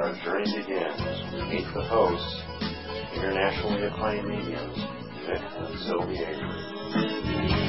our journey begins, we meet the hosts, internationally acclaimed mediums, Mick and Sylvie Avery.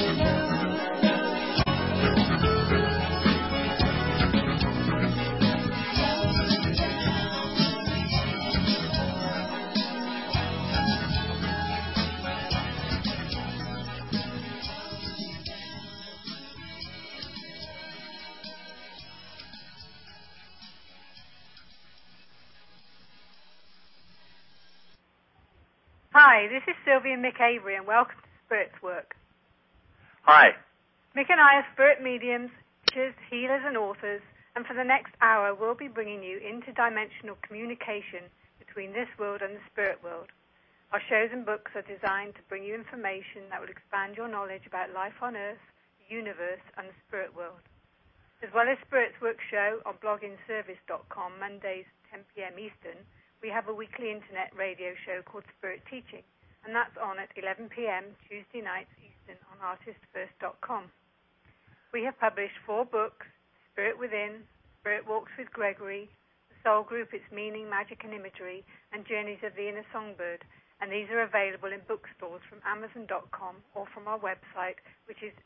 Hi, this is Sylvie and Mick Avery, and welcome to Spirit's Work. Hi. Mick and I are spirit mediums, teachers, healers, and authors, and for the next hour, we'll be bringing you interdimensional communication between this world and the spirit world. Our shows and books are designed to bring you information that will expand your knowledge about life on Earth, the universe, and the spirit world. As well as Spirit's Work show on bloginservice.com, Mondays, 10 p.m. Eastern, we have a weekly internet radio show called Spirit Teaching, and that's on at 11 p.m. Tuesday nights Eastern on artistfirst.com. We have published 4 books: Spirit Within, Spirit Walks with Gregory, The Soul Group, Its Meaning, Magic and Imagery, and Journeys of the Inner Songbird, and these are available in bookstores from Amazon.com or from our website, which is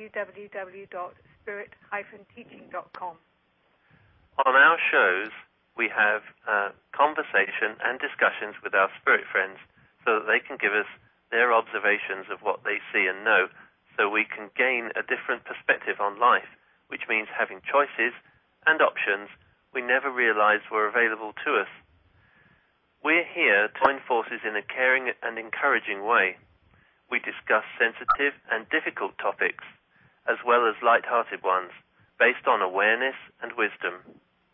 www.spirit-teaching.com. On our shows, we have conversation and discussions with our spirit friends so that they can give us their observations of what they see and know, so we can gain a different perspective on life, which means having choices and options we never realized were available to us. We're here to join forces in a caring and encouraging way. We discuss sensitive and difficult topics, as well as light-hearted ones, based on awareness and wisdom.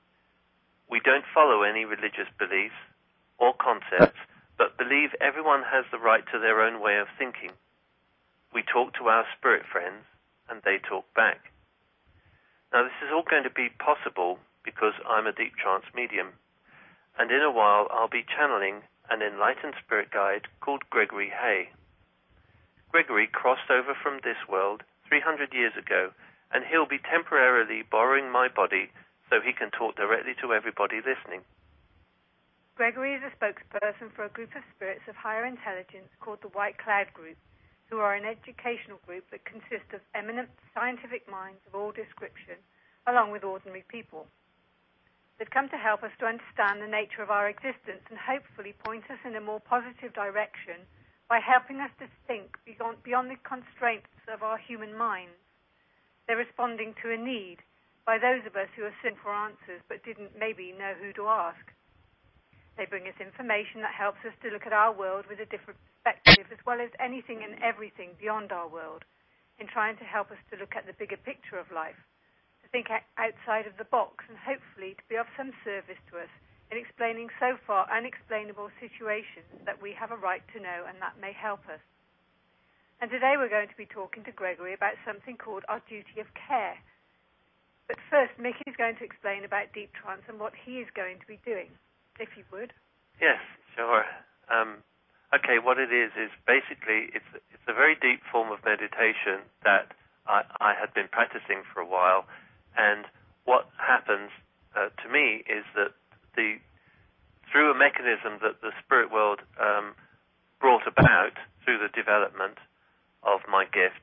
We don't follow any religious beliefs or concepts, but believe everyone has the right to their own way of thinking. We talk to our spirit friends, and they talk back. Now, this is all going to be possible because I'm a deep trance medium, and in a while I'll be channeling an enlightened spirit guide called Gregory Hay. Gregory crossed over from this world 300 years ago, and he'll be temporarily borrowing my body so he can talk directly to everybody listening. Gregory is a spokesperson for a group of spirits of higher intelligence called the White Cloud Group, who are an educational group that consists of eminent scientific minds of all description, along with ordinary people. They've come to help us to understand the nature of our existence and hopefully point us in a more positive direction by helping us to think beyond the constraints of our human minds. They're responding to a need by those of us who are searching for answers but didn't maybe know who to ask. They bring us information that helps us to look at our world with a different perspective, as well as anything and everything beyond our world, in trying to help us to look at the bigger picture of life, to think outside of the box, and hopefully to be of some service to us in explaining so far unexplainable situations that we have a right to know and that may help us. And today we're going to be talking to Gregory about something called our duty of care. But first, Mick is going to explain about deep trance and what he is going to be doing, if you would. Yes, sure. Okay, what it is basically it's a very deep form of meditation that I had been practicing for a while, and what happens to me is that through a mechanism that the spirit world brought about through the development of my gift,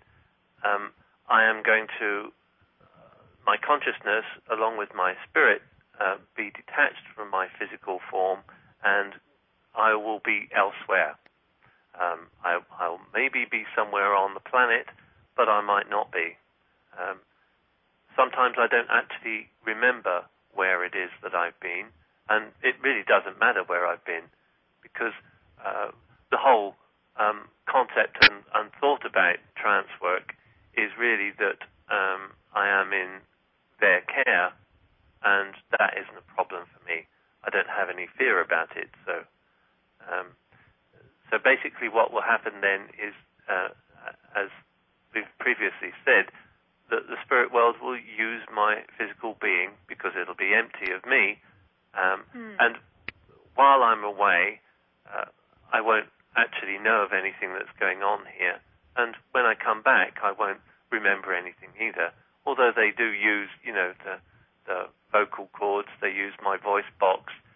I am going to my consciousness, along with my spirit, be detached from my physical form, and I will be elsewhere. I'll maybe be somewhere on the planet, but I might not be. Sometimes I don't actually remember where it is that I've been, and it really doesn't matter where I've been, because the whole concept and thought about trance work is really that I am in their care, and that isn't a problem for me. I don't have any fear about it. So basically what will happen then is, as we've previously said, that the spirit world will use my physical being because it'll be empty of me. And while I'm away, I won't actually know of anything that's going on here. And when I come back, I won't remember anything either. Although they do use, the vocal cords, they use my voice box,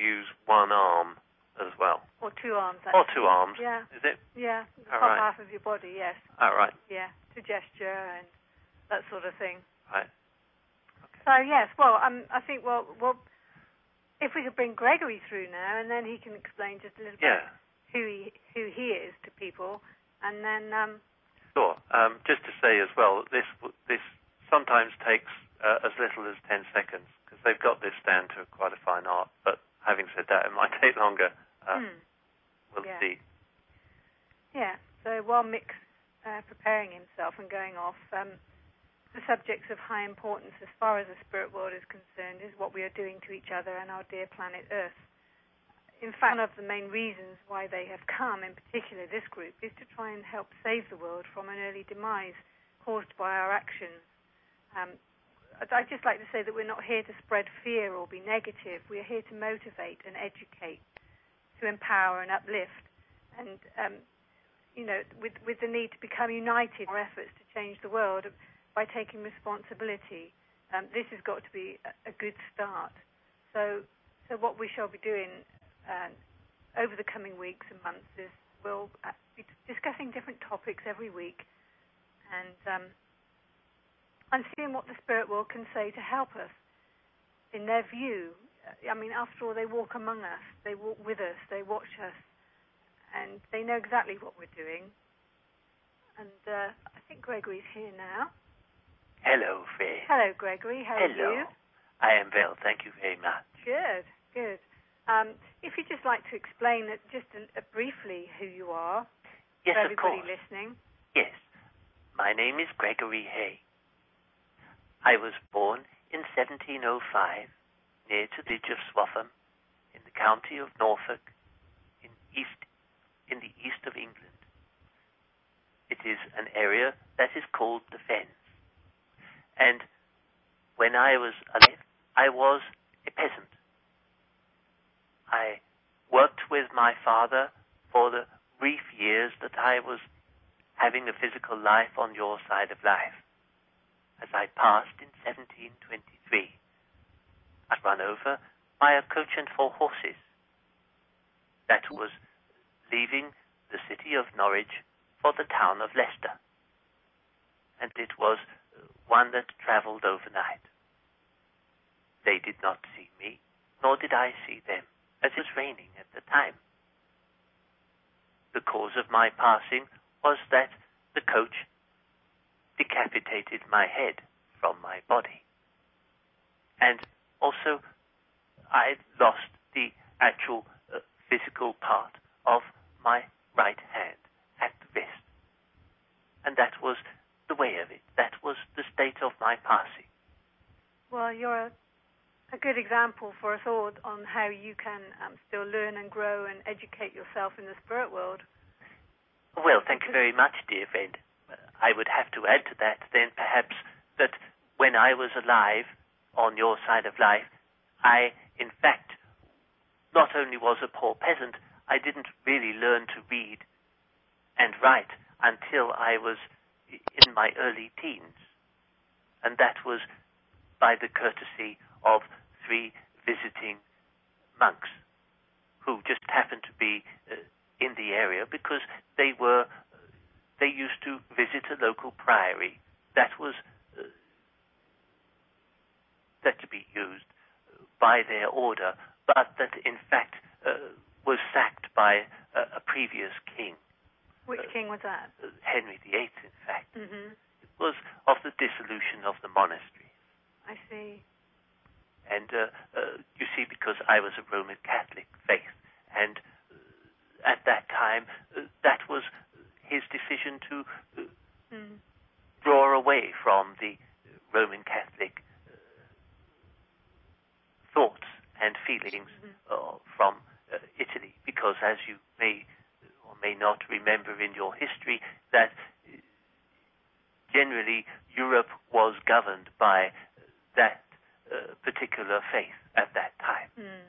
use one arm as well. Or two arms, actually. Or two arms. Yeah. Is it? Yeah, the All top right. half of your body, yes. All right. Yeah, to gesture and that sort of thing. Right. So, yes, well, I think, well, if we could bring Gregory through now, and then he can explain just a little bit who he is to people, and then... Sure. Just to say as well, this sometimes takes as little as 10 seconds, because they've got this down to quite a fine art, but having said that, it might take longer. We'll see. Yeah, so while Mick's preparing himself and going off, the subjects of high importance as far as the spirit world is concerned is what we are doing to each other and our dear planet Earth. In fact, one of the main reasons why they have come, in particular this group, is to try and help save the world from an early demise caused by our actions. I'd just like to say that we're not here to spread fear or be negative. We're here to motivate and educate, to empower and uplift, and with the need to become united in our efforts to change the world by taking responsibility. This has got to be a good start. So what we shall be doing over the coming weeks and months is we'll be discussing different topics every week and seeing what the spirit world can say to help us in their view. I mean, after all, they walk among us, they walk with us, they watch us, and they know exactly what we're doing. And I think Gregory's here now. Hello, Faye. Hello, Gregory. How are you? Hello. I am well, thank you very much. Good, good. If you'd just like to explain just briefly who you are, yes, for everybody of course. listening. Yes. My name is Gregory Hay. I was born in 1705 near to the village of Swaffham in the county of Norfolk in the east of England. It is an area that is called the Fens. And when I was alive, I was a peasant. I worked with my father for the brief years that I was having a physical life on your side of life. As I passed in 1723, I'd run over by a coach and 4 horses that was leaving the city of Norwich for the town of Leicester. And it was one that travelled overnight. They did not see me, nor did I see them, as it was raining at the time. The cause of my passing was that the coach decapitated my head from my body. And also, I lost the actual physical part of my right hand at the wrist. And that was the way of it. That was the state of my passing. Well, you're a good example for us all on how you can still learn and grow and educate yourself in the spirit world. Well, thank you very much, dear friend. I would have to add to that then perhaps that when I was alive on your side of life, I, in fact, not only was a poor peasant, I didn't really learn to read and write until I was in my early teens. And that was by the courtesy of 3 visiting monks who just happened to be in the area because they used to visit a local priory that was that to be used by their order, but that in fact was sacked by a previous king. Which king was that? Henry VIII, in fact. Mm-hmm. It was of the dissolution of the monastery. I see. And you see, because I was a Roman Catholic faith, and at that time, that was his decision to draw away from the Roman Catholic thoughts and feelings from Italy, because as you may or may not remember in your history, that generally Europe was governed by that particular faith at that time.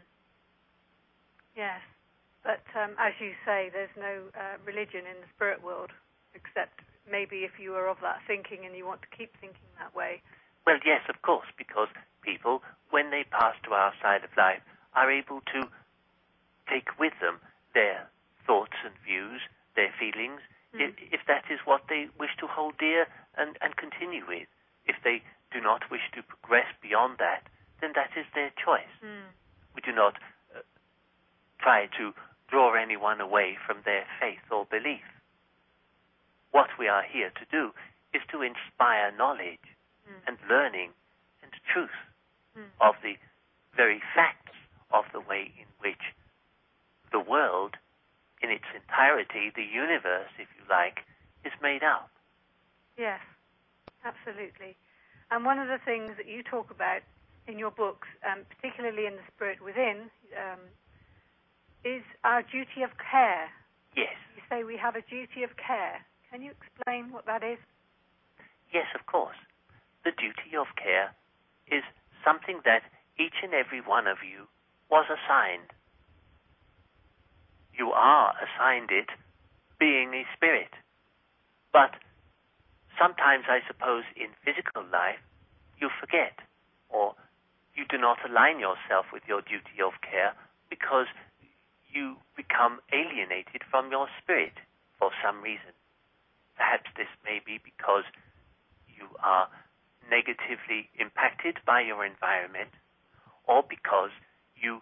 Yes, but as you say, there's no religion in the spirit world, except maybe if you are of that thinking and you want to keep thinking that way. Well, yes, of course, because people, when they pass to our side of life, are able to take with them their thoughts and views, their feelings, if that is what they wish to hold dear and continue with. If they do not wish to progress beyond that, then that is their choice. We do not try to draw anyone away from their faith or belief. What we are here to do is to inspire knowledge and learning and truth of the very facts of the way in which the world in its entirety, the universe, if you like, is made up. Yes, absolutely. And one of the things that you talk about in your books, particularly in The Spirit Within, is our duty of care. Yes. You say we have a duty of care. Can you explain what that is? Yes, of course. The duty of care is something that each and every one of you was assigned. You are assigned it being a spirit. But sometimes, I suppose, in physical life, you forget, or you do not align yourself with your duty of care because you become alienated from your spirit for some reason. Perhaps this may be because you are negatively impacted by your environment, or because you,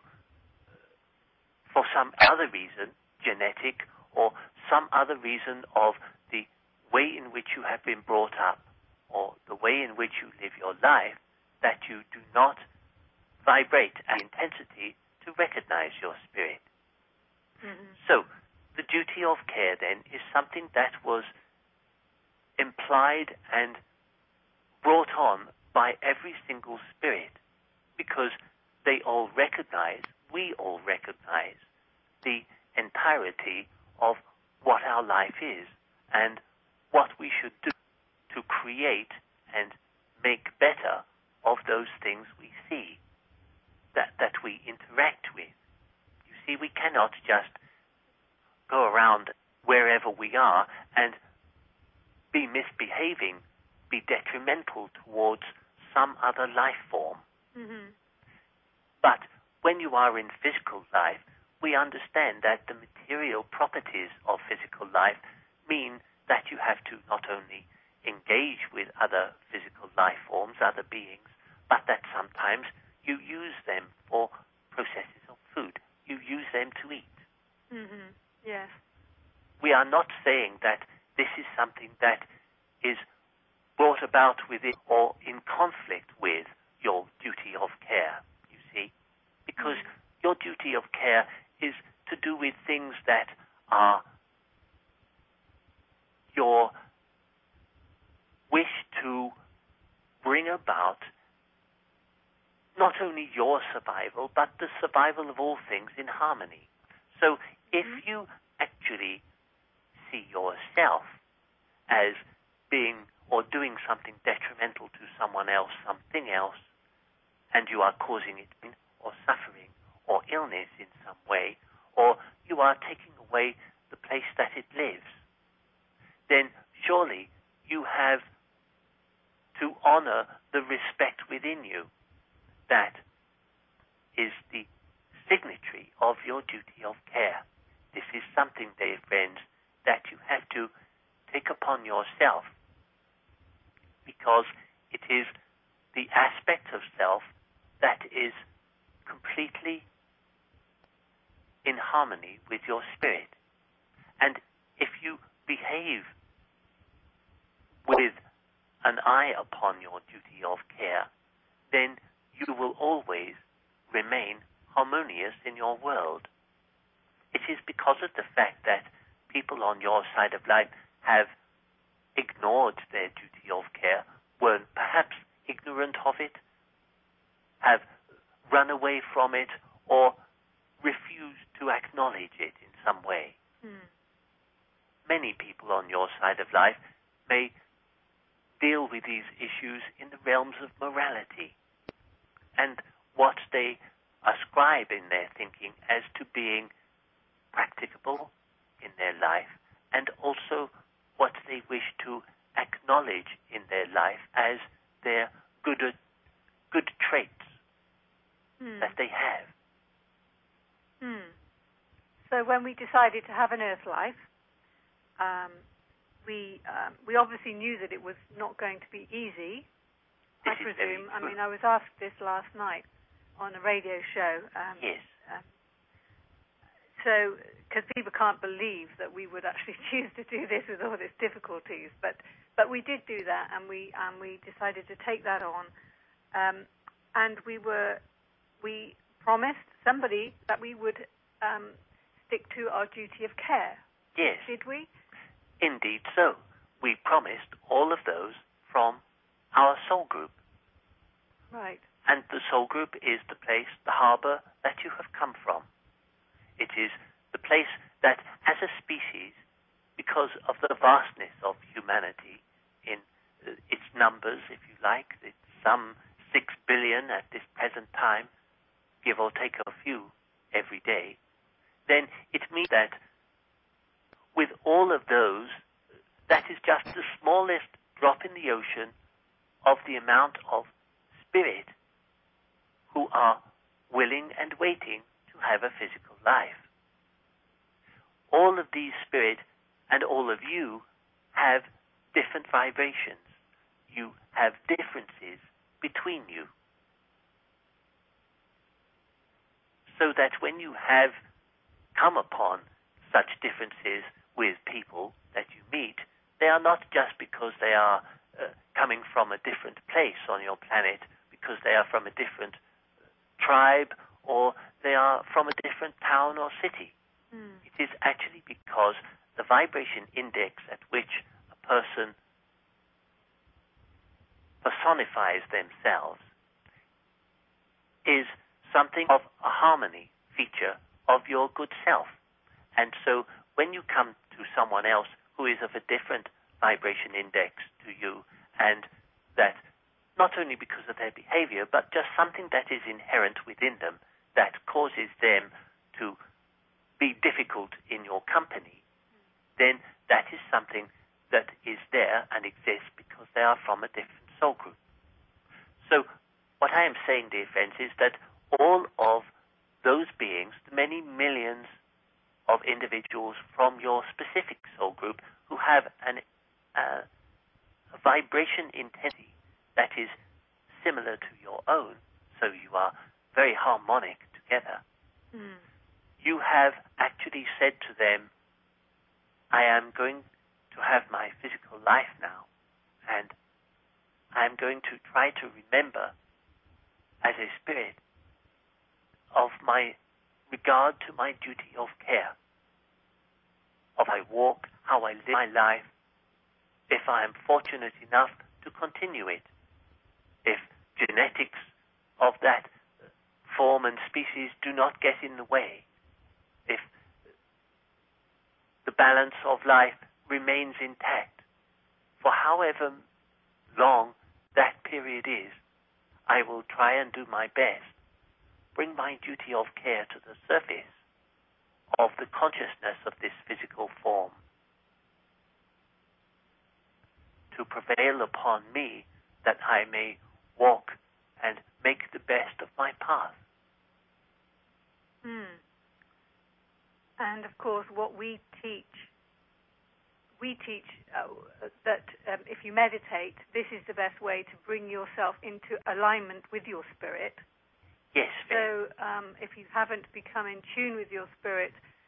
for some other reason, genetic, or some other reason of the way in which you have been brought up, or the way in which you live your life, that you do not vibrate at intensity to recognize your spirit. So, the duty of care, then, is something that was implied and brought on by every single spirit, because they all recognize, we all recognize, the entirety of what our life is and what we should do to create and make better of those things we see, that we interact with. You see, we cannot just go around wherever we are and be misbehaving, be detrimental towards some other life form. But when you are in physical life, we understand that the material properties of physical life mean that you have to not only engage with other physical life forms, other beings, but that sometimes you use them for processes of food. You use them to eat. Yes. We are not saying that this is something that is brought about within or in conflict with your duty of care, you see, because your duty of care is to do with things that are your wish to bring about not only your survival, but the survival of all things in harmony. So if you actually see yourself as being or doing something detrimental to someone else, something else, and you are causing it pain or suffering or illness in some way, or you are taking away the place that it lives, then surely you have to honor the respect within you. That is the signatory of your duty of care. This is something, dear friends, that you have to take upon yourself, because it is the aspect of self that is completely in harmony with your spirit. And if you behave with an eye upon your duty of care, then you will always remain harmonious in your world. It is because of the fact that people on your side of life have ignored their duty of care, were perhaps ignorant of it, have run away from it, or refused to acknowledge it in some way. Many people on your side of life may deal with these issues in the realms of morality and what they ascribe in their thinking as to being practicable in their life, and also what they wish to acknowledge in their life as their good traits that they have. So when we decided to have an Earth life, we obviously knew that it was not going to be easy. I presume. I mean, I was asked this last night on a radio show. Yes. So, because people can't believe that we would actually choose to do this with all its difficulties, but we did do that, and we decided to take that on, and we promised somebody that we would stick to our duty of care. Yes. Did we? Indeed so. We promised all of those from our soul group. Right. And the soul group is the place, the harbor that you have come from. It is the place that, as a species, because of the vastness of humanity in its numbers, if you like, it's some 6 billion at this present time, give or take a few every day, then it means that with all of those, that is just the smallest drop in the ocean of the amount of spirit who are willing and waiting to have a physical life. All of these spirit and all of you have different vibrations. You have differences between you. So that when you have come upon such differences with people that you meet, they are not just because they are coming from a different place on your planet, because they are from a different tribe, or they are from a different town or city. It is actually because the vibration index at which a person personifies themselves is something of a harmony feature of your good self. And so when you come to someone else who is of a different vibration index to you, and that not only because of their behavior, but just something that is inherent within them that causes them to be difficult in your company, then that is something that is there and exists because they are from a different soul group. So what I am saying, dear friends, is that all of those beings, the many millions of individuals from your specific soul group who have a vibration intensity that is similar to your own, so you are very harmonic together, you have actually said to them, I am going to have my physical life now, and I am going to try to remember as a spirit of my regard to my duty of care, of I walk, how I live my life, if I am fortunate enough to continue it, if genetics of that form and species do not get in the way, if the balance of life remains intact, for however long that period is, I will try and do my best, bring my duty of care to the surface of the consciousness of this physical form, to prevail upon me that I may walk and make the best of my path. And of course, what we teach that if you meditate, this is the best way to bring yourself into alignment with your spirit. Yes. So if you haven't become in tune with your spirit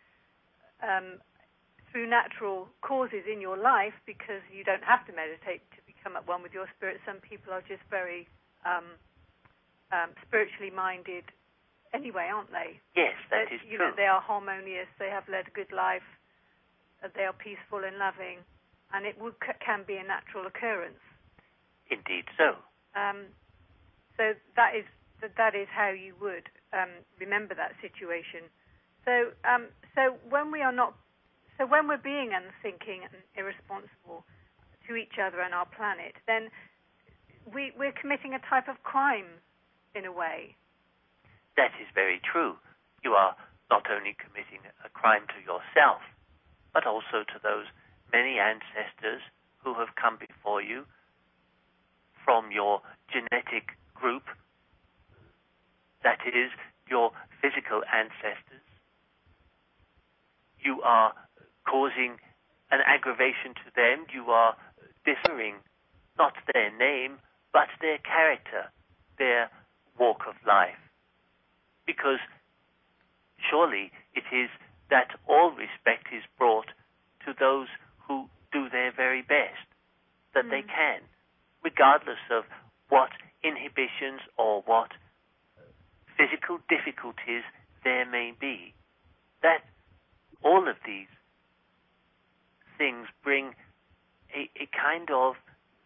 through natural causes in your life, because you don't have to meditate to become at one with your spirit. Some people are just very spiritually minded anyway, aren't they? Yes, that is true. They are harmonious, they have led a good life, they are peaceful and loving, and it can be a natural occurrence. Indeed so. So that is how you would remember that situation. So when we're being unthinking and irresponsible to each other and our planet, then we're committing a type of crime in a way. That is very true. You are not only committing a crime to yourself, but also to those many ancestors who have come before you from your genetic group, that is, your physical ancestors, you are causing an aggravation to them. You are dishonoring not their name, but their character, their walk of life. Because surely it is that all respect is brought to those who do their very best that they can, regardless of what inhibitions or what physical difficulties there may be. That all of these things bring a kind of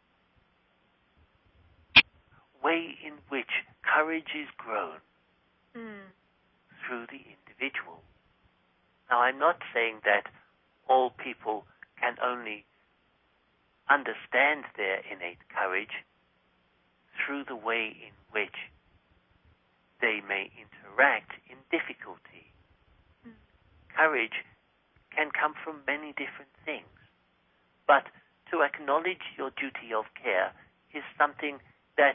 way in which courage is grown through the individual. Now, I'm not saying that all people can only understand their innate courage through the way in which they may interact in difficulty. Courage can come from many different things, but to acknowledge your duty of care is something that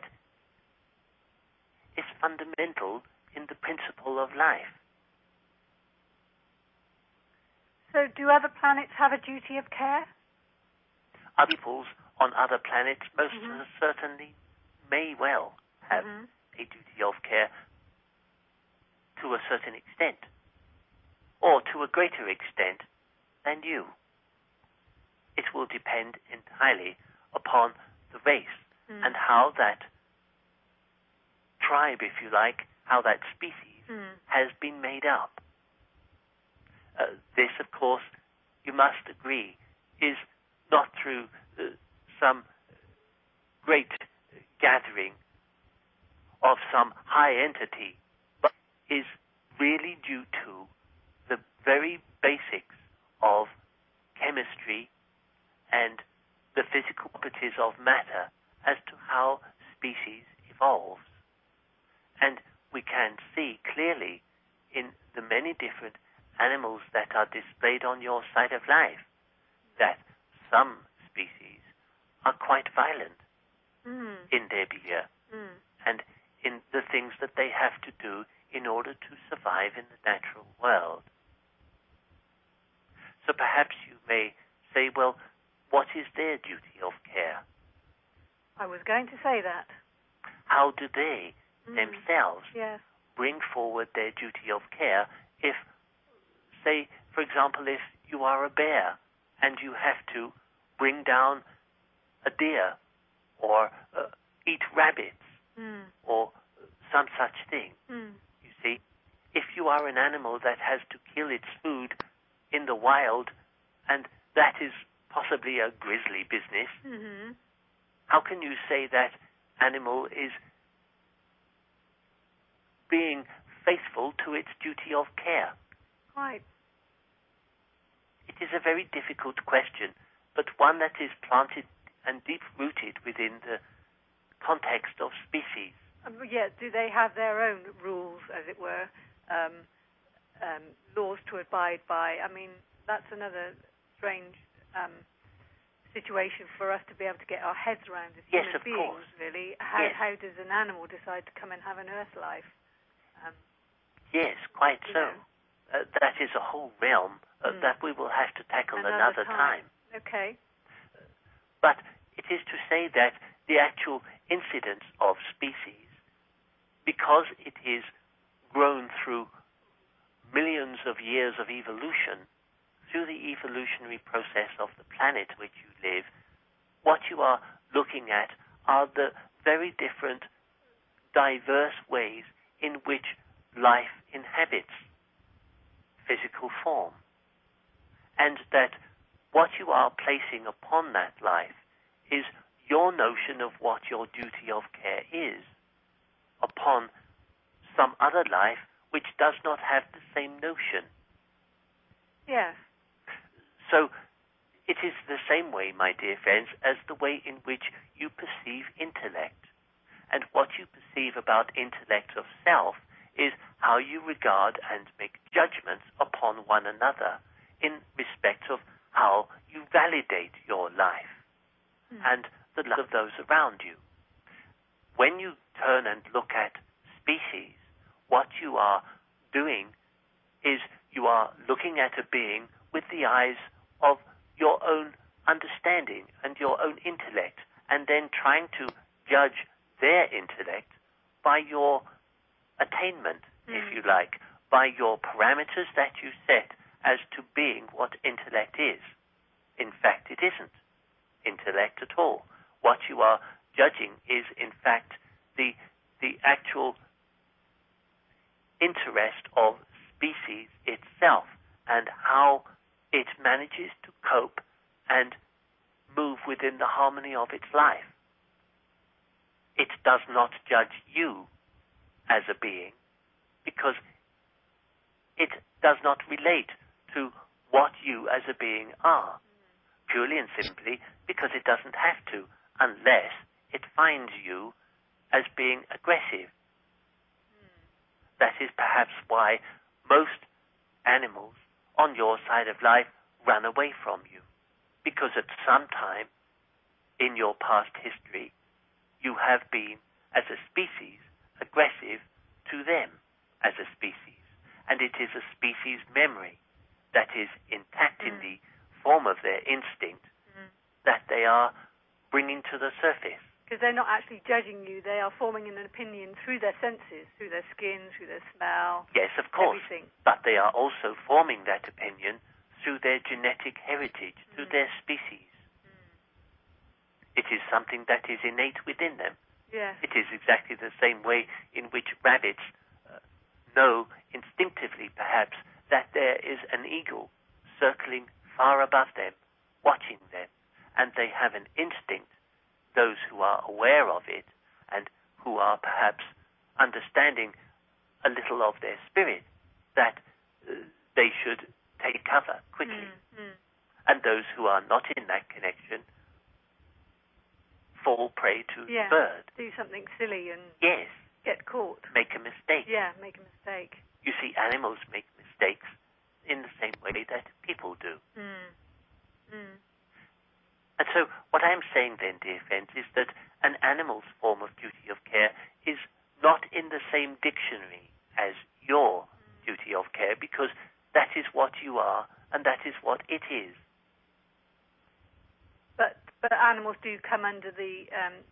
is fundamental in the principle of life. So do other planets have a duty of care? Other peoples on other planets most certainly may well have a duty of care to a certain extent, or to a greater extent than you. It will depend entirely upon the race and how that tribe, if you like, how that species has been made up. This, of course, you must agree, is not through some great gathering of some high entity, but is really due to the very basics of chemistry and the physical properties of matter as to how species evolves. And we can see clearly in the many different animals that are displayed on your side of life that some species are quite violent in their behavior and in the things that they have to do in order to survive in the natural world. So perhaps you may say, well, what is their duty of care? I was going to say that. How do they themselves bring forward their duty of care if, say, for example, if you are a bear and you have to bring down a deer or eat rabbits or some such thing. You see, if you are an animal that has to kill its food in the wild, and that is possibly a grisly business, how can you say that animal is being faithful to its duty of care? Right. It is a very difficult question, but one that is planted and deep-rooted within the context of species. Do they have their own rules, as it were, laws to abide by? I mean, that's another strange situation for us to be able to get our heads around as human beings, course. Really. How does an animal decide to come and have an earth life? Yes, quite so. That is a whole realm that we will have to tackle another time. Okay. But it is to say that the actual incidence of species, because it is grown through millions of years of evolution, through the evolutionary process of the planet which you live, what you are looking at are the very different, diverse ways in which life inhabits physical form. And that what you are placing upon that life is your notion of what your duty of care is upon some other life which does not have the same notion. Yes. So it is the same way, my dear friends, as the way in which you perceive intellect. And what you perceive about intellect of self is how you regard and make judgments upon one another in respect of how you validate your life and the life of those around you. When you turn and look at species, what you are doing is you are looking at a being with the eyes of your own understanding and your own intellect, and then trying to judge their intellect by your attainment, if you like, by your parameters that you set as to being what intellect is. In fact, it isn't intellect at all. What you are judging is, in fact, the actual interest of species itself and how it manages to cope and move within the harmony of its life. It does not judge you as a being because it does not relate to what you as a being are, purely and simply because it doesn't have to, unless it finds you as being aggressive. That is perhaps why most animals on your side of life run away from you, because at some time in your past history you have been, as a species, aggressive to them as a species. And it is a species memory that is intact in the form of their instinct that they are bringing to the surface. Because they're not actually judging you, they are forming an opinion through their senses, through their skin, through their smell. Yes, of course. Everything. But they are also forming that opinion through their genetic heritage, through their species. It is something that is innate within them. Yes. It is exactly the same way in which rabbits know instinctively, perhaps, that there is an eagle circling far above them, watching them, and they have an instinct, those who are aware of it and who are perhaps understanding a little of their spirit, that they should take cover quickly. And those who are not in that connection fall prey to the bird. Do something silly and yes, get caught. Make a mistake. Yeah, make a mistake. You see, animals make mistakes in the same way that people do. And so what I'm saying then, dear friends, is that an animal's form of duty of care is not in the same dictionary as your duty of care, because that is what you are and that is what it is. But animals do come under the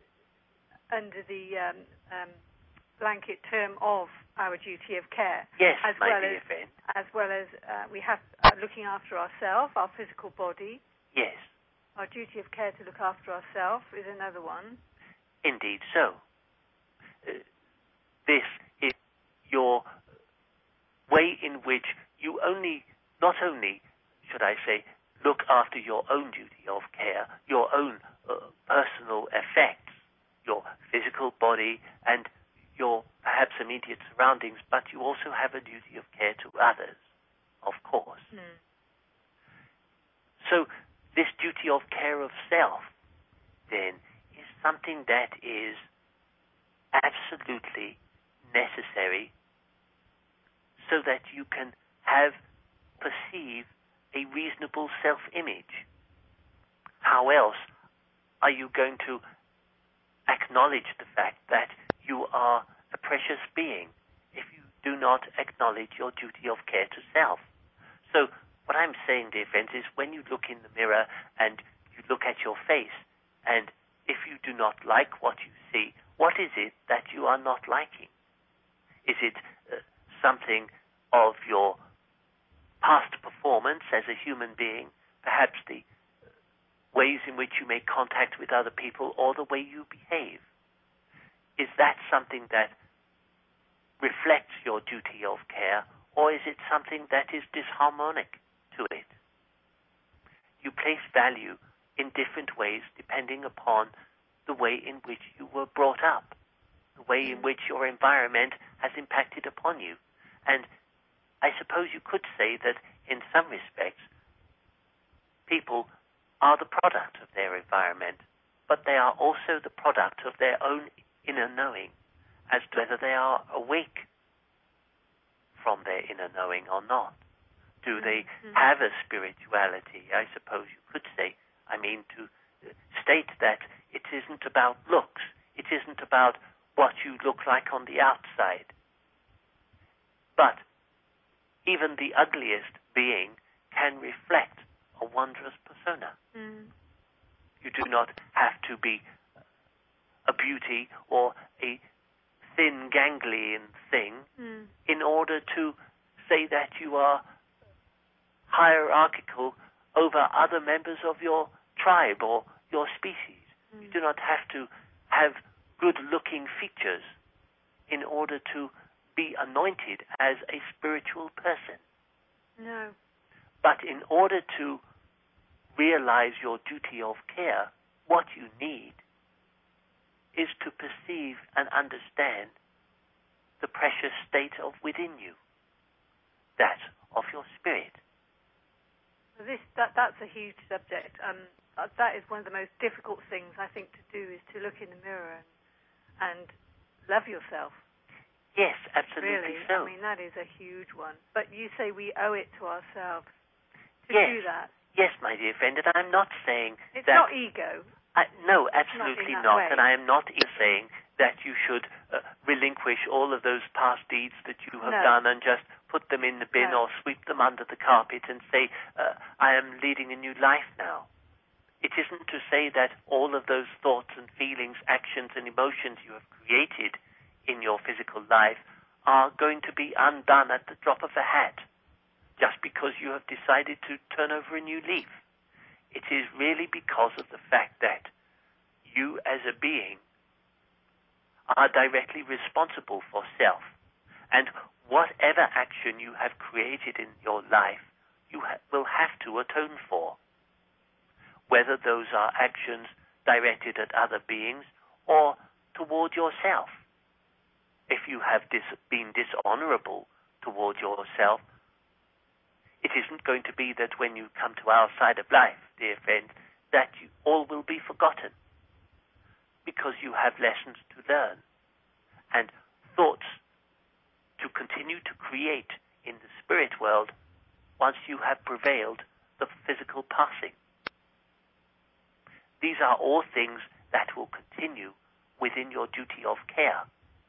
blanket term of our duty of care. Yes, my dear friend. As well as we have looking after ourselves, our physical body. Yes. Our duty of care to look after ourselves is another one. Indeed so. This is your way in which you not only, should I say, look after your own duty of care, your own personal effects, your physical body and your perhaps immediate surroundings, but you also have a duty of care to others, of course. So this duty of care of self, then, is something that is absolutely necessary so that you can perceive a reasonable self-image. How else are you going to acknowledge the fact that you are a precious being if you do not acknowledge your duty of care to self? So what I'm saying, dear friends, is when you look in the mirror and you look at your face, and if you do not like what you see, what is it that you are not liking? Is it something of your past performance as a human being, perhaps the ways in which you make contact with other people or the way you behave? Is that something that reflects your duty of care, or is it something that is disharmonic to it? You place value in different ways depending upon the way in which you were brought up, the way in which your environment has impacted upon you. And I suppose you could say that in some respects, people are the product of their environment, but they are also the product of their own inner knowing as to whether they are awake from their inner knowing or not. Do they have a spirituality? I suppose you could say, to state that it isn't about looks. It isn't about what you look like on the outside. But even the ugliest being can reflect a wondrous persona. You do not have to be a beauty or a thin, ganglion thing in order to say that you are hierarchical over other members of your tribe or your species. You do not have to have good-looking features in order to be anointed as a spiritual person. No. But in order to realize your duty of care, what you need is to perceive and understand the precious state of within you, that of your spirit. That's a huge subject. That is one of the most difficult things, I think, to do, is to look in the mirror and love yourself. Yes, absolutely really. so. I mean, that is a huge one. But you say we owe it to ourselves to yes. do that. Yes, my dear friend, and I'm not saying it's that... It's not ego. No, absolutely not. And I am not saying that you should relinquish all of those past deeds that you have done and just put them in the bin or sweep them under the carpet and say, I am leading a new life now. It isn't to say that all of those thoughts and feelings, actions and emotions you have created in your physical life are going to be undone at the drop of a hat just because you have decided to turn over a new leaf. It is really because of the fact that you as a being are directly responsible for self. And whatever action you have created in your life, you will have to atone for. Whether those are actions directed at other beings or toward yourself. If you have been dishonorable toward yourself, it isn't going to be that when you come to our side of life, dear friend, that all will be forgotten, because you have lessons to learn and thoughts to continue to create in the spirit world once you have prevailed the physical passing. These are all things that will continue within your duty of care.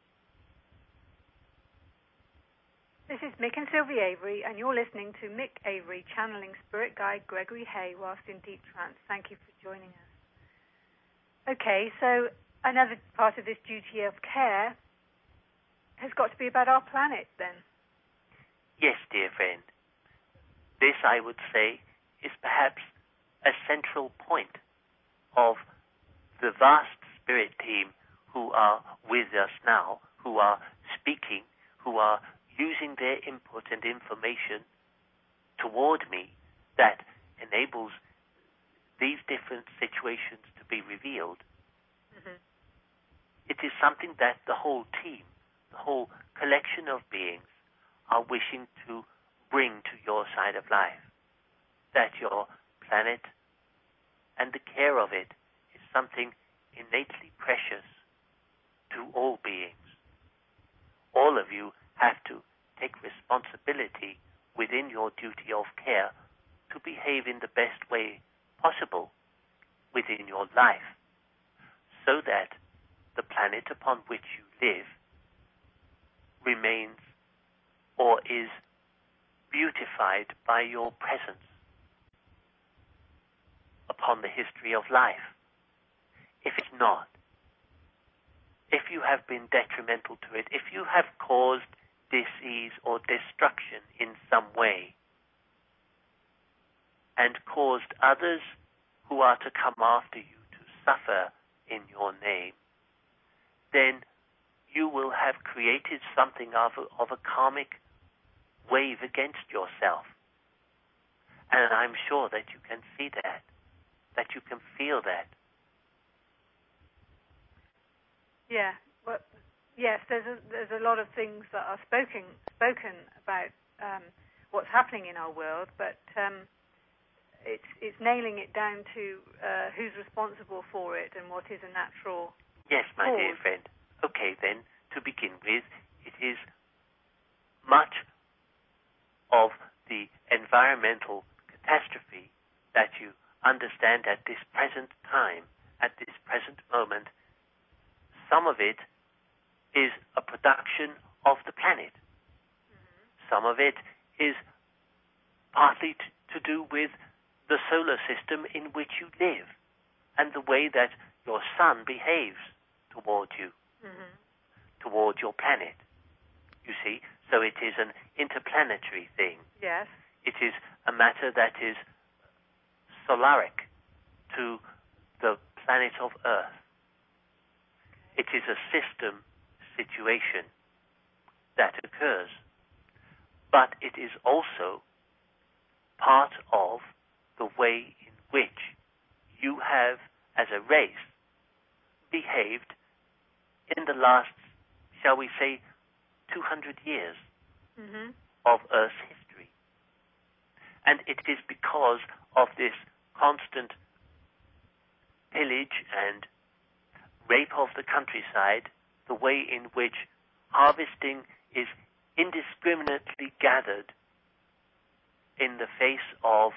This is Mick and Sylvie Avery, and you're listening to Mick Avery channeling Spirit Guide Gregory Hay whilst in deep trance. Thank you for joining us. Okay, so another part of this duty of care has got to be about our planet, then. Yes, dear friend. This, I would say, is perhaps a central point of the vast spirit team who are with us now, who are speaking, who are using their input and information toward me that enables these different situations to be revealed. It is something that the whole team, the whole collection of beings are wishing to bring to your side of life. That your planet and the care of it is something innately precious to all beings. All of you have to take responsibility within your duty of care to behave in the best way possible within your life, so that the planet upon which you live remains or is beautified by your presence upon the history of life. If it's not, if you have been detrimental to it, if you have caused disease or destruction in some way and caused others who are to come after you to suffer in your name, then you will have created something of a karmic wave against yourself. And I'm sure that you can see that you can feel that. Yeah. Well, yes, there's a lot of things that are spoken about what's happening in our world, but it's nailing it down to who's responsible for it and what is a natural Yes, my cause. dear friend. Okay, then, to begin with, it is much of the environmental catastrophe that you understand at this present time, at this present moment. Some of it is a production of the planet. Some of it is partly to do with the solar system in which you live and the way that your sun behaves toward you, toward your planet. You see, so it is an interplanetary thing. Yes. It is a matter that is solaric to the planet of Earth. It is a system situation that occurs, but it is also part of the way in which you have, as a race, behaved in the last, shall we say, 200 years of Earth's history. And it is because of this constant pillage and rape of the countryside, the way in which harvesting is indiscriminately gathered in the face of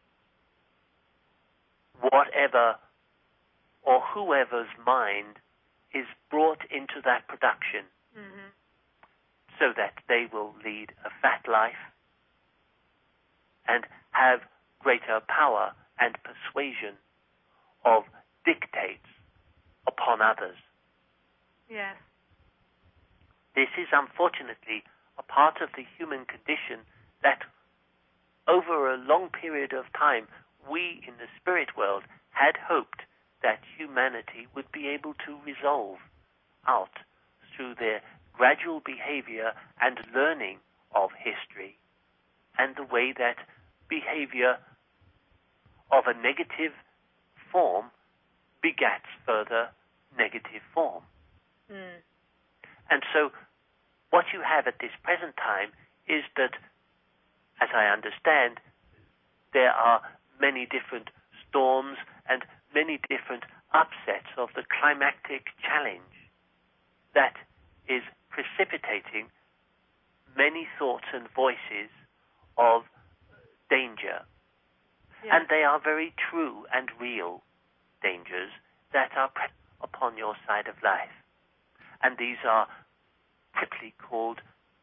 whatever or whoever's mind is brought into that production, so that they will lead a fat life and have greater power and persuasion of dictates upon others. Yes. This is unfortunately a part of the human condition that over a long period of time we in the spirit world had hoped that humanity would be able to resolve out through their gradual behavior and learning of history, and the way that behavior of a negative form begats further negative form. And so what you have at this present time is that, as I understand, there are many different storms and many different upsets of the climactic challenge that is precipitating many thoughts and voices of danger. Yes. And they are very true and real dangers that are upon your side of life. And these are quickly called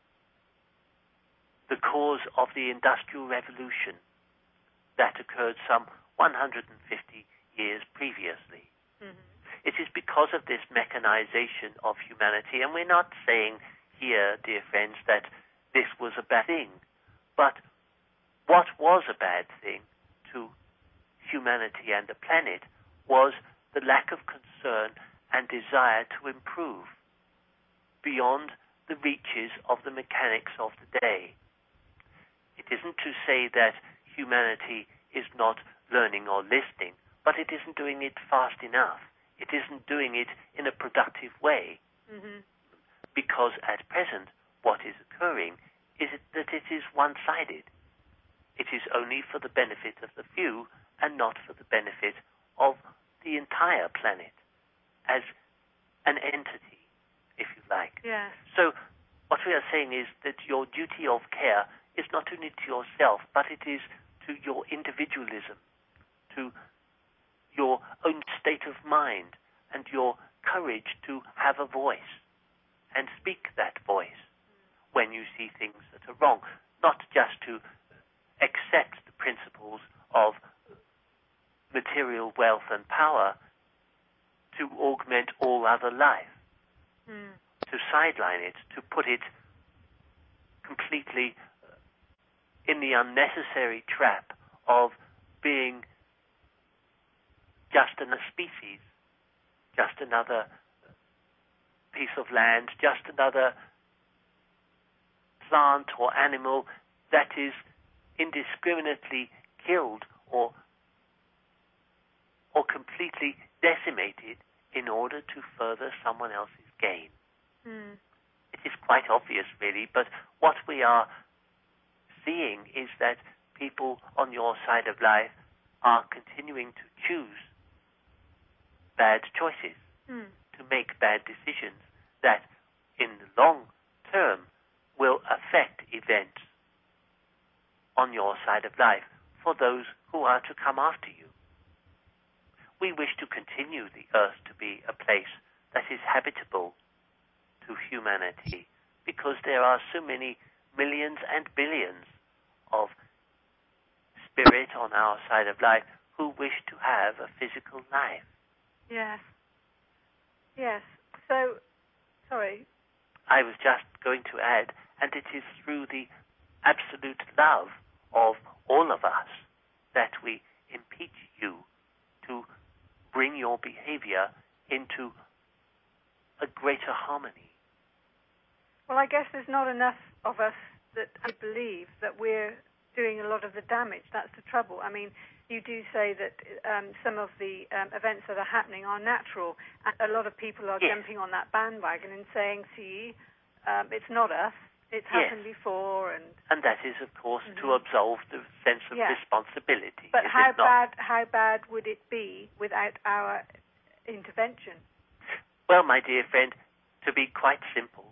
the cause of the Industrial Revolution that occurred some 150 years previously. It is because of this mechanization of humanity, and we're not saying here, dear friends, that this was a bad thing, but what was a bad thing to humanity and the planet was the lack of concern and desire to improve beyond the reaches of the mechanics of the day. It isn't to say that humanity is not learning or listening, but it isn't doing it fast enough. It isn't doing it in a productive way. Because at present, what is occurring is that it is one-sided. It is only for the benefit of the few and not for the benefit of the entire planet as an entity, if you like. Yes. So what we are saying is that your duty of care is not only to yourself, but it is to your individualism, to your own state of mind, and your courage to have a voice and speak that voice when you see things that are wrong, not just to accept the principles of material wealth and power to augment all other life, to sideline it, to put it completely in the unnecessary trap of being just another species, just another piece of land, just another plant or animal that is indiscriminately killed or completely decimated in order to further someone else's gain. It is quite obvious, really, but what we are seeing is that people on your side of life are continuing to choose bad choices, to make bad decisions that in the long term will affect events on your side of life for those who are to come after you. We wish to continue the earth to be a place that is habitable to humanity because there are so many millions and billions of spirit on our side of life who wish to have a physical life. Yes. Yes. So, sorry. I was just going to add, and it is through the absolute love of all of us that we impeach you to bring your behavior into a greater harmony. Well, I guess there's not enough of us that I believe that we're doing a lot of the damage. That's the trouble. I mean, you do say that some of the events that are happening are natural, and a lot of people are jumping on that bandwagon and saying, see, it's not us, it's happened before. And that is, of course, to absolve the sense of responsibility. But how bad would it be without our intervention? Well, my dear friend, to be quite simple,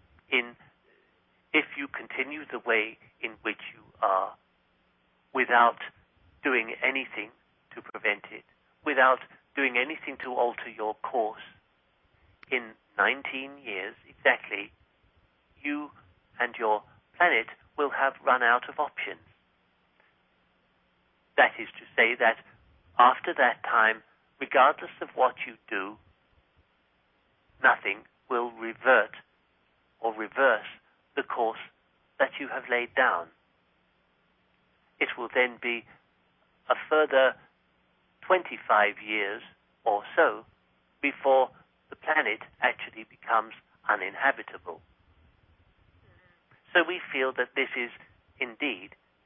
if you continue the way in which you are, without doing anything to prevent it, without doing anything to alter your course, in 19 years exactly, you and your planet will have run out of options. That is to say that after that time, regardless of what you do, nothing will revert or reverse the course that you have laid down. It will then be a further 25 years or so before the planet actually becomes uninhabitable. So we feel that this is indeed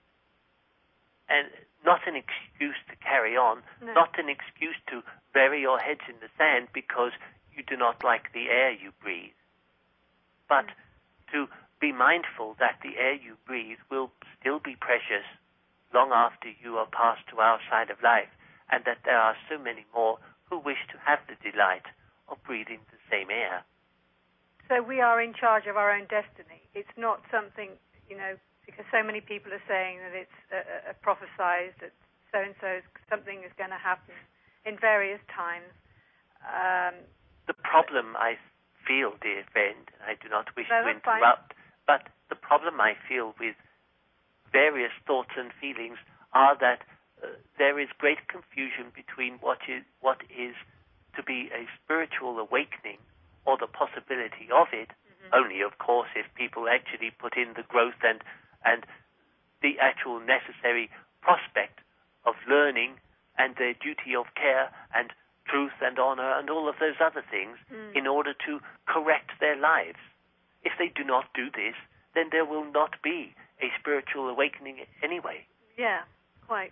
not an excuse to carry on, not an excuse to bury your heads in the sand because you do not like the air you breathe, but to be mindful that the air you breathe will still be precious long after you are passed to our side of life, and that there are so many more who wish to have the delight of breathing the same air. So we are in charge of our own destiny. It's not something, because so many people are saying that it's prophesized that so-and-so, something is going to happen in various times. The problem I feel, dear friend, and I do not wish to interrupt, but the problem I feel with various thoughts and feelings are that there is great confusion between what is to be a spiritual awakening or the possibility of it, only, of course, if people actually put in the growth and the actual necessary prospect of learning and their duty of care and truth and honor and all of those other things in order to correct their lives. If they do not do this, then there will not be a spiritual awakening anyway. Yeah, quite.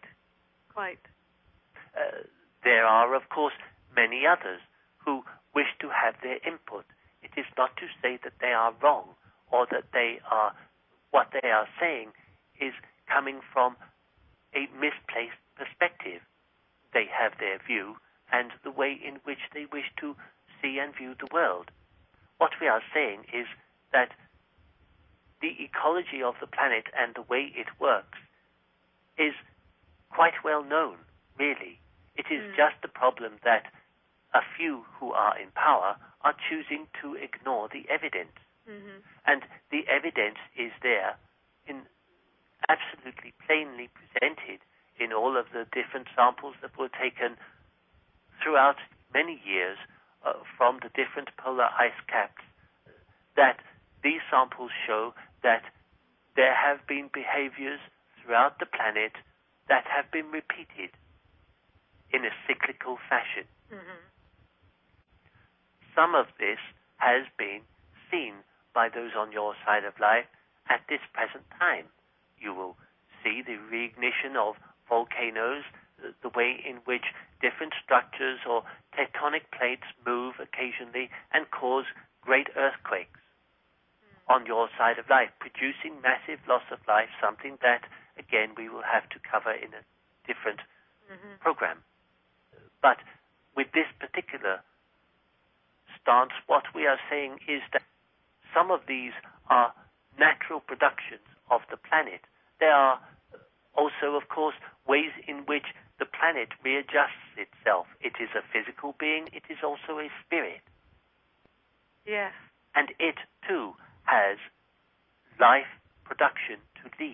There are, of course, many others who wish to have their input. It is not to say that they are wrong or that what they are saying is coming from a misplaced perspective. They have their view and the way in which they wish to see and view the world. What we are saying is that the ecology of the planet and the way it works is quite well known, really. It is just the problem that a few who are in power are choosing to ignore the evidence. And the evidence is there, absolutely plainly presented in all of the different samples that were taken throughout many years from the different polar ice caps, that these samples show that there have been behaviors throughout the planet that have been repeated in a cyclical fashion. Some of this has been seen by those on your side of life at this present time. You will see the reignition of volcanoes, the way in which different structures or tectonic plates move occasionally and cause great earthquakes on your side of life, producing massive loss of life, something that, again, we will have to cover in a different program. But with this particular stance, what we are saying is that some of these are natural productions of the planet. There are also, of course, ways in which the planet readjusts itself. It is a physical being. It is also a spirit. Yes. And it, too, has life production to lead.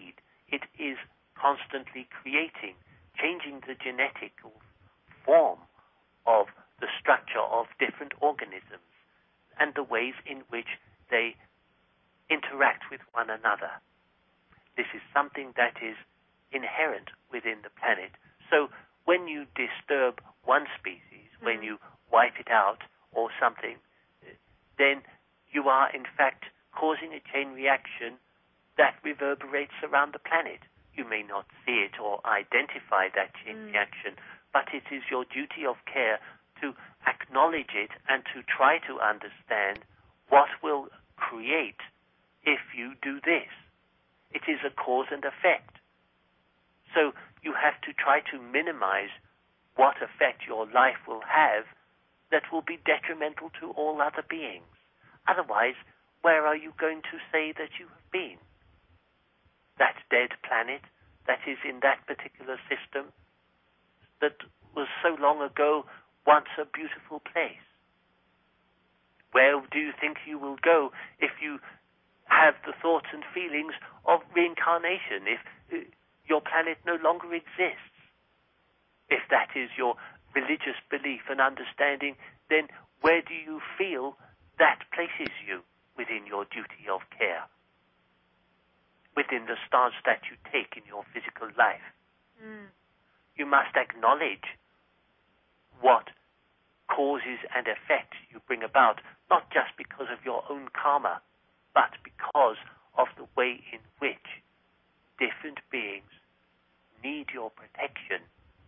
it is constantly creating, changing the genetic form of the structure of different organisms and the ways in which they interact with one another. This is something that is inherent within the planet. So when you disturb one species, when you wipe it out or something, then you are in fact causing a chain reaction that reverberates around the planet. You may not see it or identify that chain reaction, but it is your duty of care to acknowledge it and to try to understand what will create if you do this. It is a cause and effect. So you have to try to minimize what effect your life will have that will be detrimental to all other beings. Otherwise, where are you going to say that you have been? That dead planet that is in that particular system that was so long ago once a beautiful place. Where do you think you will go if you have the thoughts and feelings of reincarnation, if your planet no longer exists? If that is your religious belief and understanding, then where do you feel that places you within your duty of care, within the stance that you take in your physical life? You must acknowledge what causes and effects you bring about, not just because of your own karma, but because of the way in which different beings need your protection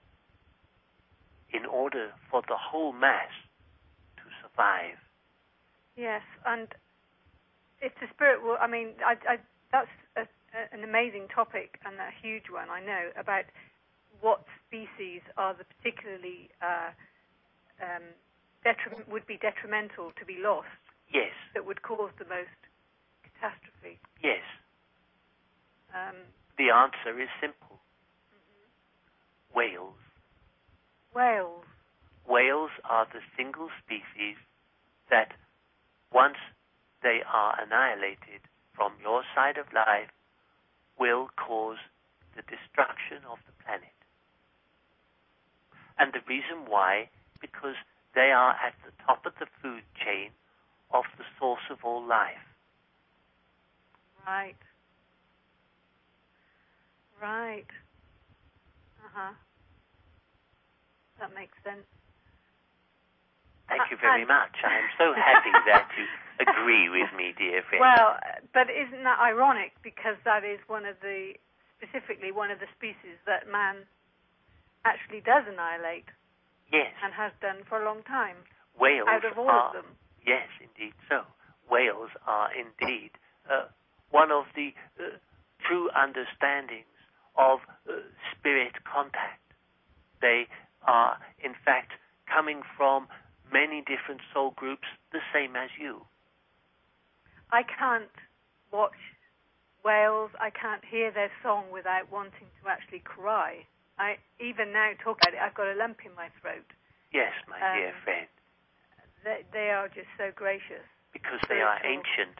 in order for the whole mass to survive. Yes, and if the spirit will, that's an amazing topic and a huge one, I know, about what species are the particularly would be detrimental to be lost. Yes. That would cause the most catastrophe. Yes. The answer is simple. Whales. Whales. Whales are the single species that, once they are annihilated from your side of life, will cause the destruction of the planet. And the reason why, because they are at the top of the food chain of the source of all life. Right. Right. That makes sense. Thank you very much. I am so happy that you agree with me, dear friend. Well, but isn't that ironic? Because that is specifically one of the species that man actually does annihilate. Yes. And has done for a long time. Whales out of all of them. Yes, indeed so. Whales are indeed one of the true understandings of spirit contact. They are, in fact, coming from many different soul groups, the same as you. I can't watch whales, I can't hear their song without wanting to actually cry. I even now talk about it, I've got a lump in my throat. Yes, my dear friend. They are just so gracious. Because they are ancient.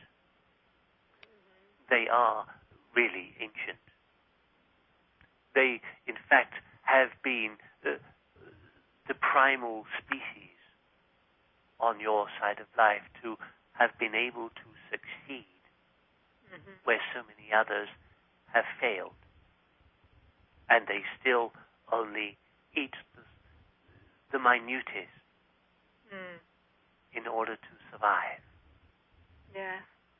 They are really ancient. They, in fact, have been the primal species on your side of life to have been able to succeed where so many others have failed. And they still only eat the minutest in order to survive. Yeah.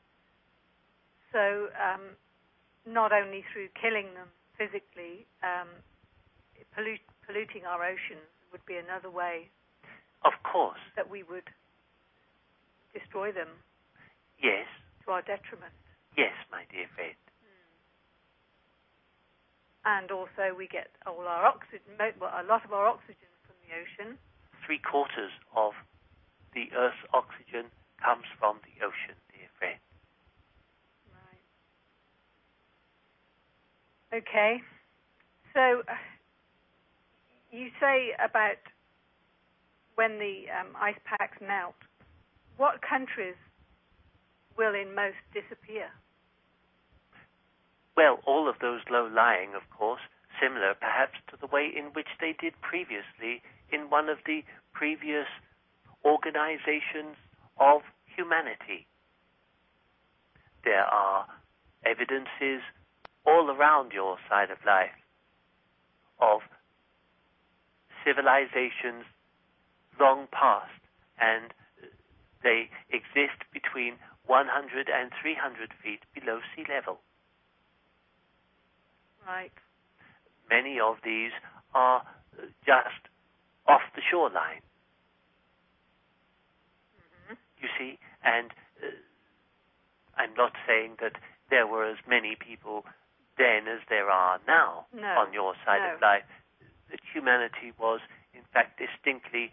So, not only through killing them physically, polluting our oceans would be another way. Of course. That we would destroy them. Yes. To our detriment. Yes, my dear friend. And also we get all our oxygen, a lot of our oxygen from the ocean. 3/4 of the Earth's oxygen comes from the ocean, dear friend. Right. Okay. So you say about when the ice packs melt, what countries will in most disappear? Well, all of those low-lying, of course, similar perhaps to the way in which they did previously in one of the previous organizations of humanity. There are evidences all around your side of life of civilizations long past, and they exist between 100 and 300 feet below sea level. Right. Many of these are just off the shoreline. Mm-hmm. You see, and I'm not saying that there were as many people then as there are now on your side of life. That humanity was, in fact, distinctly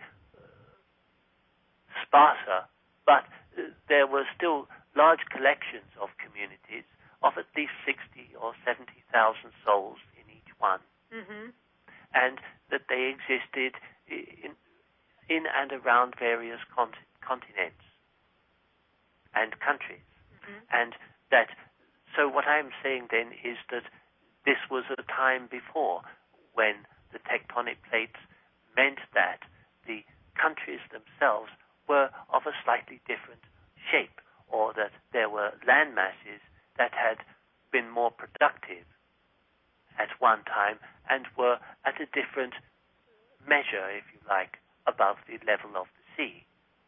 sparser, but there were still large collections of communities of at least 60 or 70,000 souls in each one, mm-hmm. and that they existed in and around various continents and countries. Mm-hmm. And that, so what I'm saying then is that this was a time before when the tectonic plates meant that the countries themselves were of a slightly different shape, or that there were land masses that had been more productive at one time and were at a different measure, if you like, above the level of the sea.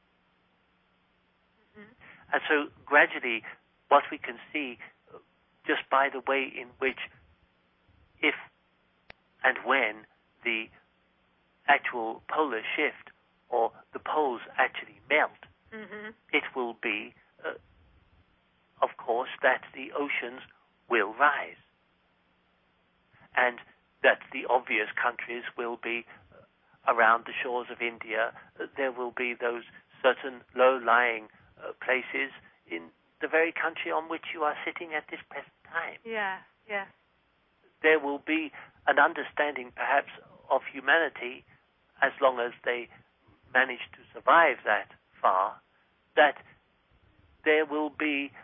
Mm-hmm. And so gradually what we can see just by the way in which, if and when the actual polar shift or the poles actually melt, mm-hmm. it will be, of course, that the oceans will rise. And that the obvious countries will be around the shores of India. There will be those certain low-lying places in the very country on which you are sitting at this present time. Yeah, yeah. There will be an understanding, perhaps, of humanity, as long as they manage to survive that far, that there will be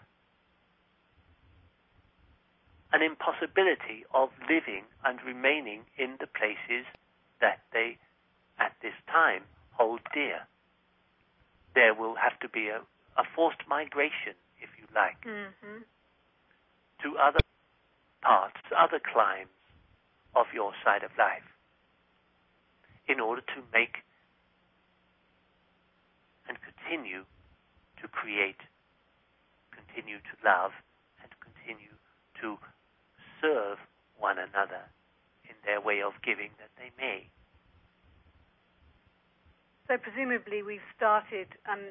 an impossibility of living and remaining in the places that they, at this time, hold dear. There will have to be a forced migration, if you like, mm-hmm. to other parts, other climes of your side of life, in order to make and continue to create, continue to love, and continue to serve one another in their way of giving that they may. So presumably we've started,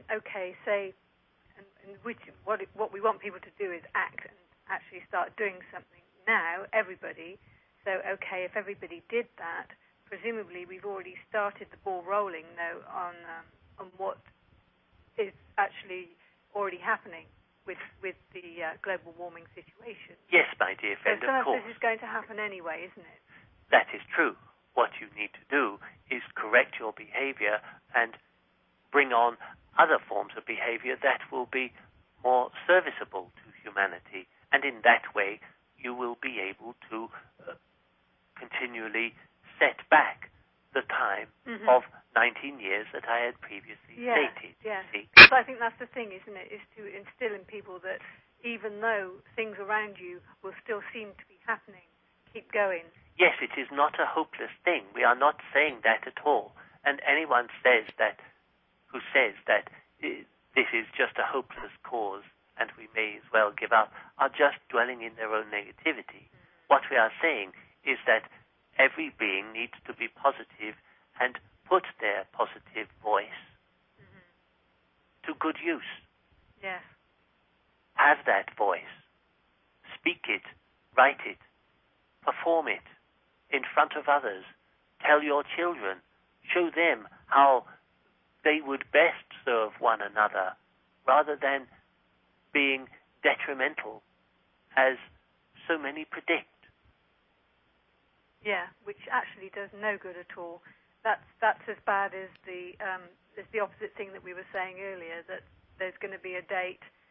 what we want people to do is act and actually start doing something now, everybody. So, if everybody did that, presumably we've already started the ball rolling, though, on what is actually already happening with the global warming situation. Yes, my dear friend, so of course. This is going to happen anyway, isn't it? That is true. What you need to do is correct your behavior and bring on other forms of behavior that will be more serviceable to humanity. And in that way, you will be able to continually set back the time mm-hmm. of 19 years that I had previously stated. Yeah. See? But I think that's the thing, isn't it? Is to instill in people that even though things around you will still seem to be happening, keep going. Yes, it is not a hopeless thing. We are not saying that at all. And anyone who says that this is just a hopeless cause and we may as well give up, are just dwelling in their own negativity. Mm-hmm. What we are saying is that every being needs to be positive and put their positive voice mm-hmm. to good use. Yes. Have that voice. Speak it, write it, perform it in front of others. Tell your children. Show them how they would best serve one another rather than being detrimental, as so many predict. Yeah, which actually does no good at all. That's as bad as the opposite thing that we were saying earlier, that there's going to be a date,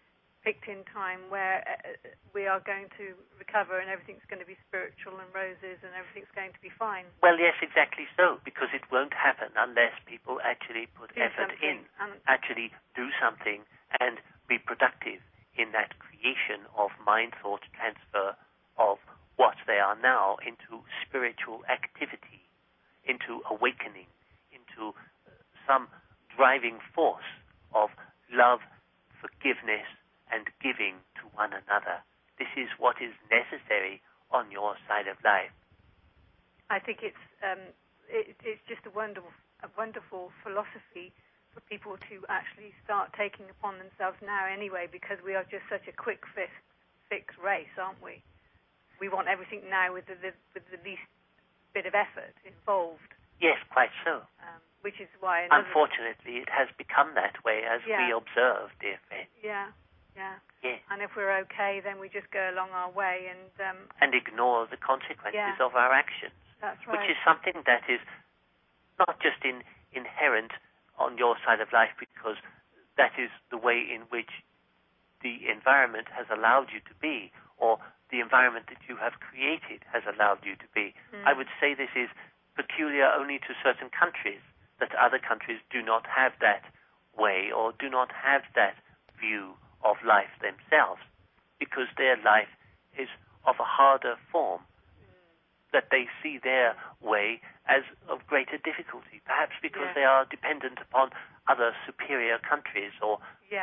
picked in time where we are going to recover and everything's going to be spiritual and roses and everything's going to be fine. Well, yes, exactly so, because it won't happen unless people actually put effort in, actually do something and be productive in that creation of mind thought transfer of what they are now into spiritual activity, into awakening, into some driving force of love, forgiveness, and giving to one another. This is what is necessary on your side of life. I think it's just a wonderful philosophy for people to actually start taking upon themselves now anyway, because we are just such a quick fix race, aren't we? We want everything now with the least bit of effort involved. Yes, quite so. Which is why... Unfortunately, it has become that way as we observe, dear friend. Yeah. Yes. And if we're okay, then we just go along our way and ignore the consequences of our actions. That's right. Which is something that is not just inherent on your side of life, because that is the way in which the environment has allowed you to be, or the environment that you have created has allowed you to be. I would say this is peculiar only to certain countries, that other countries do not have that way or do not have that view of life themselves, because their life is of a harder form, that they see their way as of greater difficulty, perhaps because they are dependent upon other superior countries or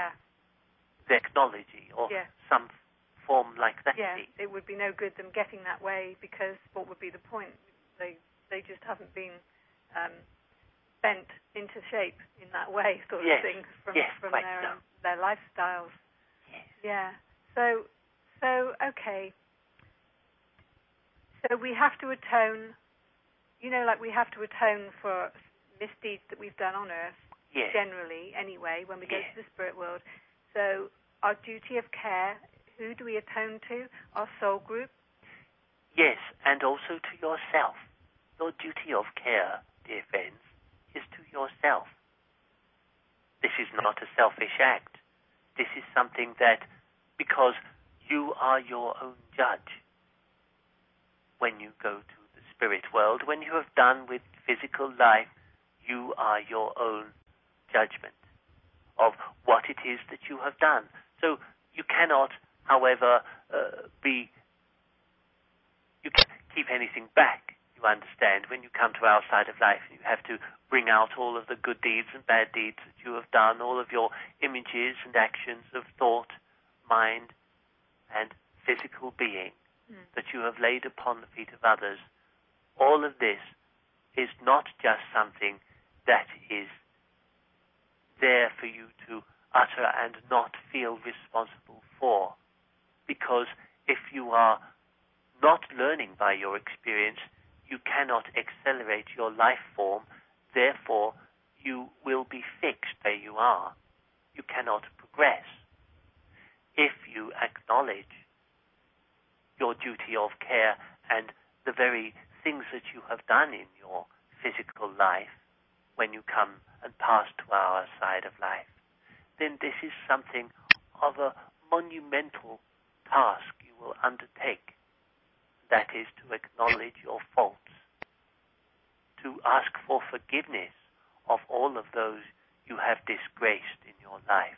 technology or some form like that. Yeah, it would be no good them getting that way, because what would be the point? They just haven't been bent into shape in that way, sort of thing, from their lifestyles. Yes. Yeah. So okay. So we have to atone, like we have to atone for misdeeds that we've done on earth, generally, anyway, when we go to the spirit world. So our duty of care, who do we atone to? Our soul group? Yes, and also to yourself. Your duty of care, dear friends, is to yourself. This is not a selfish act. This is something that, because you are your own judge, when you go to the spirit world, when you have done with physical life, you are your own judgment of what it is that you have done. So you cannot, however, you can't keep anything back, you understand. When you come to our side of life, you have to bring out all of the good deeds and bad deeds that you have done, all of your images and actions of thought, mind, and physical being that you have laid upon the feet of others. All of this is not just something that is there for you to utter and not feel responsible for, because if you are not learning by your experience, you cannot accelerate your life form. Therefore, you will be fixed where you are. You cannot progress. If you acknowledge your duty of care and the very things that you have done in your physical life when you come and pass to our side of life, then this is something of a monumental task you will undertake. That is to acknowledge your faults, to ask for forgiveness of all of those you have disgraced in your life.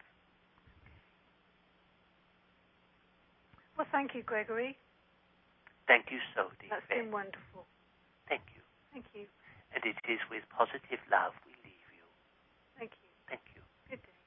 Well, thank you, Gregory. Thank you so, dear. That's been wonderful. Thank you. Thank you. And it is with positive love we leave you. Thank you. Thank you. Good day.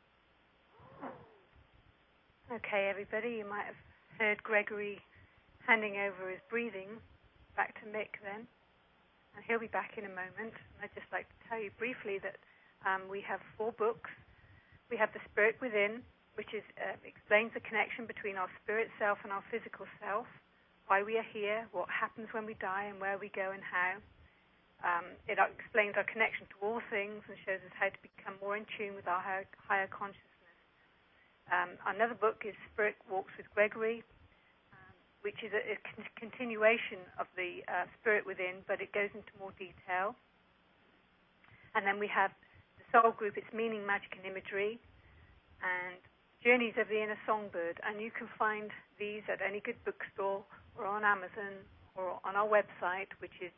Okay, everybody, you might have heard Gregory handing over his breathing back to Mick then. And he'll be back in a moment. And I'd just like to tell you briefly that we have 4 books. We have The Spirit Within, which explains the connection between our spirit self and our physical self, why we are here, what happens when we die, and where we go and how. It explains our connection to all things and shows us how to become more in tune with our higher consciousness. Another book is Spirit Walks with Gregory, which is a continuation of the Spirit Within, but it goes into more detail. And then we have the Soul Group, it's Meaning, Magic and Imagery, and Journeys of the Inner Songbird, and you can find these at any good bookstore or on Amazon or on our website, which is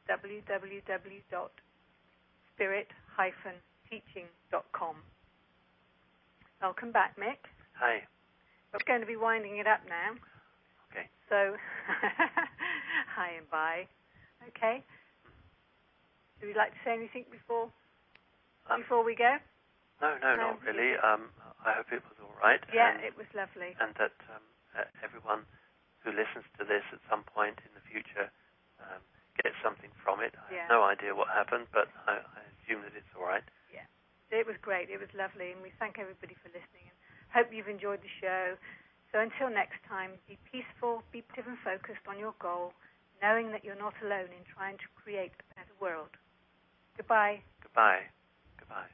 www.spirit-teaching.com. Welcome back, Mick. Hi. We're going to be winding it up now. Okay. So, hi and bye. Okay. Would you like to say anything before we go? No, not really. I hope it was all right. Yeah, it was lovely. And that everyone who listens to this at some point in the future gets something from it. I have no idea what happened, but I assume that it's all right. Yeah, it was great. It was lovely, and we thank everybody for listening. And hope you've enjoyed the show. So until next time, be peaceful, be positive and focused on your goal, knowing that you're not alone in trying to create a better world. Goodbye. Goodbye. Goodbye.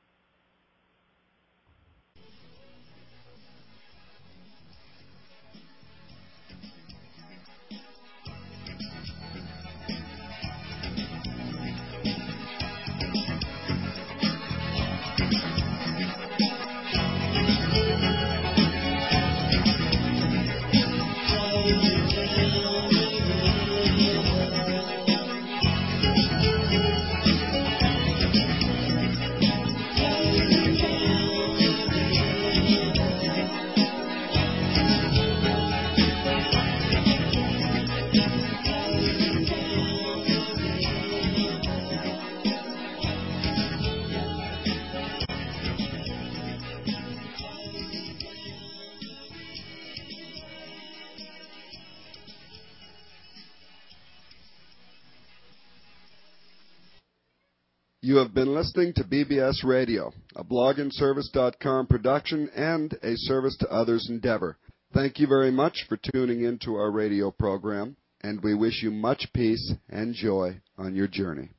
You have been listening to BBS Radio, a blogandservice.com production and a service to others endeavor. Thank you very much for tuning into our radio program, and we wish you much peace and joy on your journey.